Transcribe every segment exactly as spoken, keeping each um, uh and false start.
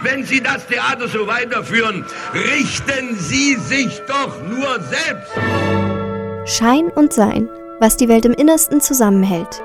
Wenn Sie das Theater so weiterführen, richten Sie sich doch nur selbst. Schein und Sein, was die Welt im Innersten zusammenhält.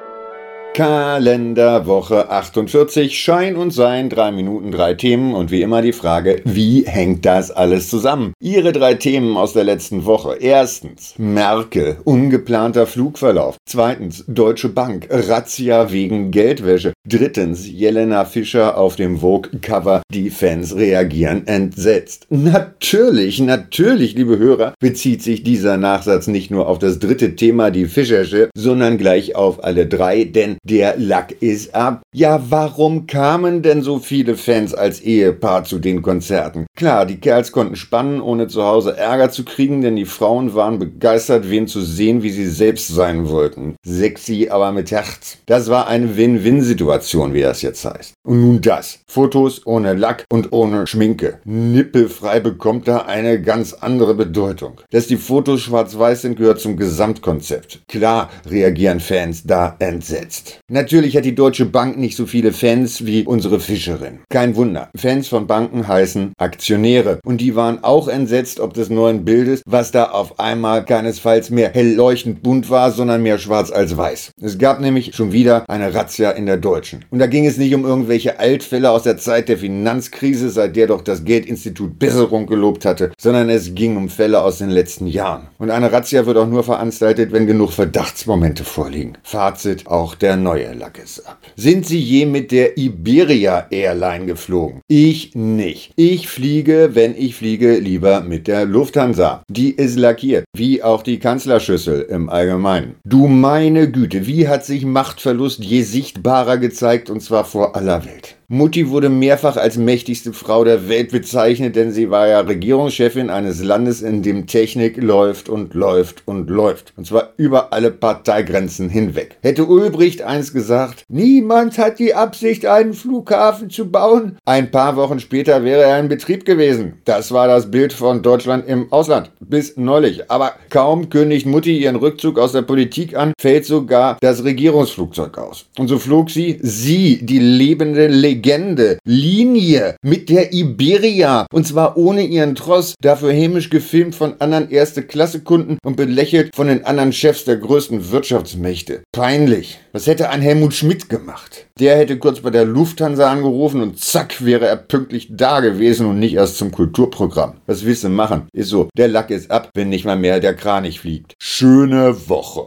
Kalenderwoche achtundvierzig, Schein und Sein, drei Minuten, drei Themen und wie immer die Frage, wie hängt das alles zusammen? Ihre drei Themen aus der letzten Woche. Erstens, Merkel, ungeplanter Flugverlauf. Zweitens, Deutsche Bank, Razzia wegen Geldwäsche. Drittens, Jelena Fischer auf dem Vogue-Cover, die Fans reagieren entsetzt. Natürlich, natürlich, liebe Hörer, bezieht sich dieser Nachsatz nicht nur auf das dritte Thema, die Fischersche, sondern gleich auf alle drei, denn der Lack ist ab. Ja, warum kamen denn so viele Fans als Ehepaar zu den Konzerten? Klar, die Kerls konnten spannen, ohne zu Hause Ärger zu kriegen, denn die Frauen waren begeistert, wen zu sehen, wie sie selbst sein wollten. Sexy, aber mit Herz. Das war eine Win-Win-Situation, wie das jetzt heißt. Und nun das. Fotos ohne Lack und ohne Schminke. Nippelfrei bekommt da eine ganz andere Bedeutung. Dass die Fotos schwarz-weiß sind, gehört zum Gesamtkonzept. Klar reagieren Fans da entsetzt. Natürlich hat die Deutsche Bank nicht so viele Fans wie unsere Fischerin. Kein Wunder. Fans von Banken heißen Aktionäre. Und die waren auch entsetzt ob des neuen Bildes, was da auf einmal keinesfalls mehr hell leuchtend bunt war, sondern mehr schwarz als weiß. Es gab nämlich schon wieder eine Razzia in der Deutschen. Und da ging es nicht um irgendwelche Altfälle aus der Zeit der Finanzkrise, seit der doch das Geldinstitut Besserung gelobt hatte, sondern es ging um Fälle aus den letzten Jahren. Und eine Razzia wird auch nur veranstaltet, wenn genug Verdachtsmomente vorliegen. Fazit, auch der neue Lack ist ab. Sind Sie je mit der Iberia Airline geflogen? Ich nicht. Ich fliege, wenn ich fliege, lieber mit der Lufthansa. Die ist lackiert, wie auch die Kanzlerschüssel im Allgemeinen. Du meine Güte, wie hat sich Machtverlust je sichtbarer gezeigt, und zwar vor aller Welt. Mutti wurde mehrfach als mächtigste Frau der Welt bezeichnet, denn sie war ja Regierungschefin eines Landes, in dem Technik läuft und läuft und läuft. Und zwar über alle Parteigrenzen hinweg. Hätte Ulbricht einst gesagt, niemand hat die Absicht, einen Flughafen zu bauen. Ein paar Wochen später wäre er in Betrieb gewesen. Das war das Bild von Deutschland im Ausland. Bis neulich. Aber kaum kündigt Mutti ihren Rückzug aus der Politik an, fällt sogar das Regierungsflugzeug aus. Und so flog sie, sie, die lebende Legende, Legende, Linie mit der Iberia, und zwar ohne ihren Tross, dafür hämisch gefilmt von anderen Erste-Klasse-Kunden und belächelt von den anderen Chefs der größten Wirtschaftsmächte. Peinlich. Was hätte ein Helmut Schmidt gemacht? Der hätte kurz bei der Lufthansa angerufen und zack, wäre er pünktlich da gewesen und nicht erst zum Kulturprogramm. Was willst du machen? Ist so, der Lack ist ab, wenn nicht mal mehr der Kranich fliegt. Schöne Woche.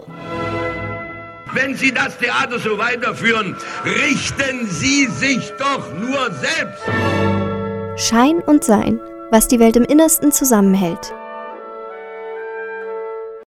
Wenn Sie das Theater so weiterführen, richten Sie sich doch nur selbst. Schein und Sein, was die Welt im Innersten zusammenhält.